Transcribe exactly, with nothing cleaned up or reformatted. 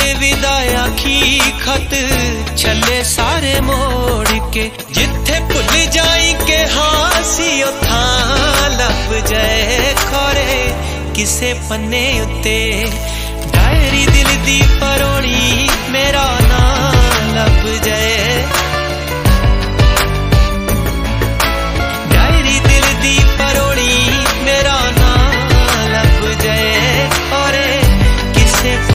विदाया की खत छले सारे मोड़ के, जिथे भुल जाई के हासी उथां लब जाए खोरे किसे पन्ने उत्ते